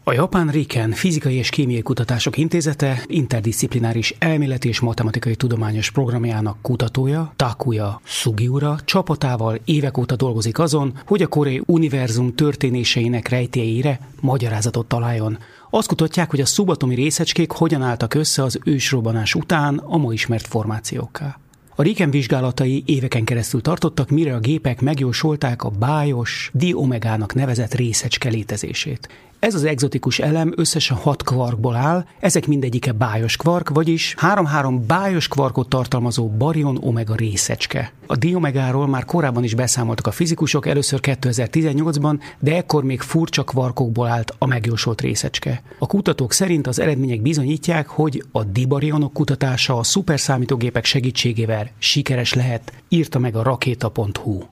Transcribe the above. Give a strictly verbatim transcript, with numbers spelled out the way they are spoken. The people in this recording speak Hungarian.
A japán Riken Fizikai és Kémiai Kutatások Intézete interdisziplináris elméleti és matematikai tudományos programjának kutatója, Takuya Sugiura csapatával évek óta dolgozik azon, hogy a koreai univerzum történéseinek rejtélyeire magyarázatot találjon. Azt kutatják, hogy a szubatomi részecskék hogyan álltak össze az ősrobbanás után a ma ismert formációkká. A Riken vizsgálatai éveken keresztül tartottak, mire a gépek megjósolták a bájos di-omegának nevezett részecske létezését. Ez az egzotikus elem összesen hat kvarkból áll, ezek mindegyike bájos kvark, vagyis három-három bájos kvarkot tartalmazó barion-omega részecske. A di-omegáról már korábban is beszámoltak a fizikusok, először kétezer-tizennyolcban, de ekkor még furcsa kvarkokból állt a megjósolt részecske. A kutatók szerint az eredmények bizonyítják, hogy a dibarionok kutatása a szuperszámítógépek segítségével sikeres lehet, írta meg a rakéta pont hu.